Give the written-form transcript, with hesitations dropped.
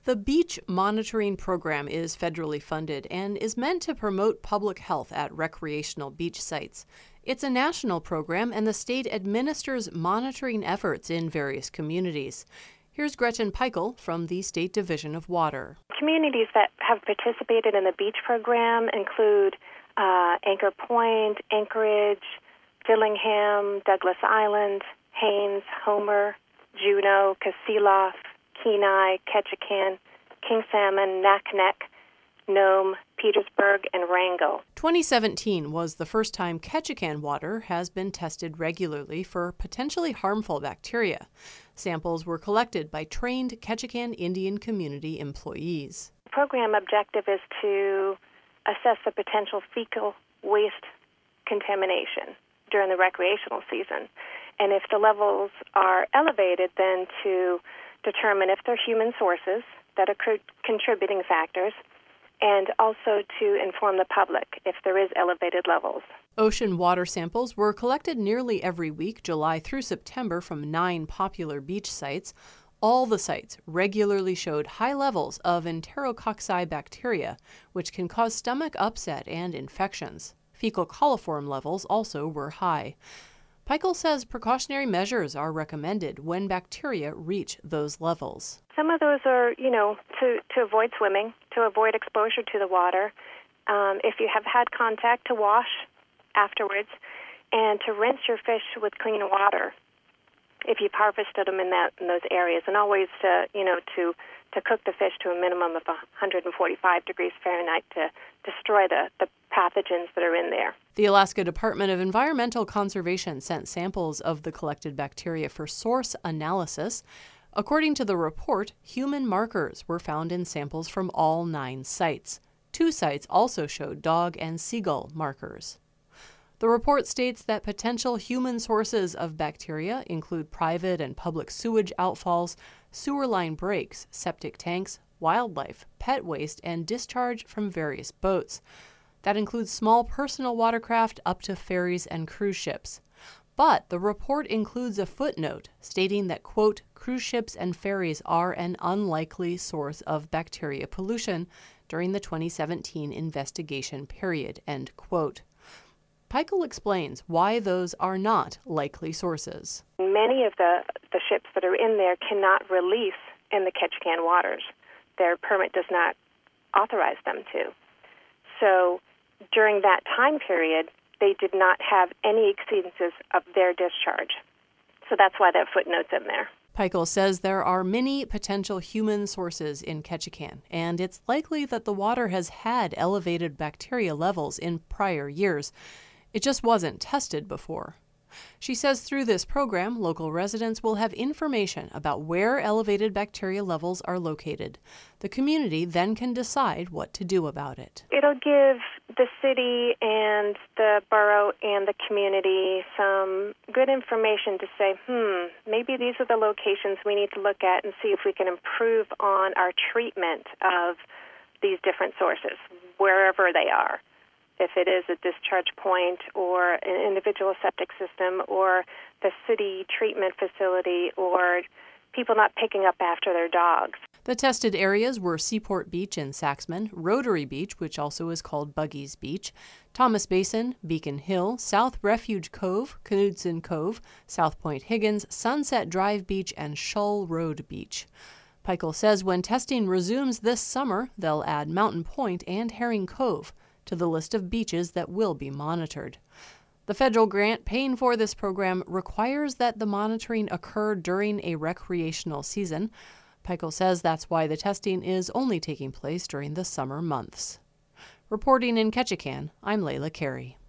The Beach Monitoring Program is federally funded and is meant to promote public health at recreational beach sites. It's a national program, and the state administers monitoring efforts in various communities. Here's Gretchen Peichel from the State Division of Water. Communities that have participated in the beach program include Anchor Point, Anchorage, Dillingham, Douglas Island, Haines, Homer, Juneau, Kasilof, Kenai, Ketchikan, King Salmon, Naknek, Nome, Petersburg, and Wrangell. 2017 was the first time Ketchikan water has been tested regularly for potentially harmful bacteria. Samples were collected by trained Ketchikan Indian community employees. The program objective is to assess the potential fecal waste contamination during the recreational season. And if the levels are elevated, then to determine if they're human sources that are contributing factors, and also to inform the public if there is elevated levels. Ocean water samples were collected nearly every week, July through September, from 9 popular beach sites. All the sites regularly showed high levels of Enterococci bacteria, which can cause stomach upset and infections. Fecal coliform levels also were high. Peichel says precautionary measures are recommended when bacteria reach those levels. Some of those are, to avoid swimming, to avoid exposure to the water. If you have had contact, to wash afterwards, and to rinse your fish with clean water if you've harvested them in those areas, and always to cook the fish to a minimum of 145 degrees Fahrenheit to destroy the pathogens that are in there. The Alaska Department of Environmental Conservation sent samples of the collected bacteria for source analysis. According to the report, human markers were found in samples from all 9 sites. 2 sites also showed dog and seagull markers. The report states that potential human sources of bacteria include private and public sewage outfalls, sewer line breaks, septic tanks, wildlife, pet waste, and discharge from various boats. That includes small personal watercraft up to ferries and cruise ships. But the report includes a footnote stating that, quote, cruise ships and ferries are an unlikely source of bacteria pollution during the 2017 investigation period, end quote. Peichel explains why those are not likely sources. Many of the ships that are in there cannot release in the Ketchikan waters. Their permit does not authorize them to. So during that time period, they did not have any exceedances of their discharge. So that's why that footnote's in there. Peichel says there are many potential human sources in Ketchikan, and it's likely that the water has had elevated bacteria levels in prior years. It just wasn't tested before. She says through this program, local residents will have information about where elevated bacteria levels are located. The community then can decide what to do about it. It'll give the city and the borough and the community some good information to say, maybe these are the locations we need to look at and see if we can improve on our treatment of these different sources, wherever they are. If it is a discharge point or an individual septic system or the city treatment facility or people not picking up after their dogs. The tested areas were Seaport Beach in Saxman, Rotary Beach, which also is called Buggies Beach, Thomas Basin, Beacon Hill, South Refuge Cove, Knudsen Cove, South Point Higgins, Sunset Drive Beach, and Shull Road Beach. Peichel says when testing resumes this summer, they'll add Mountain Point and Herring Cove to the list of beaches that will be monitored. The federal grant paying for this program requires that the monitoring occur during a recreational season. Peichel says that's why the testing is only taking place during the summer months. Reporting in Ketchikan, I'm Layla Carey.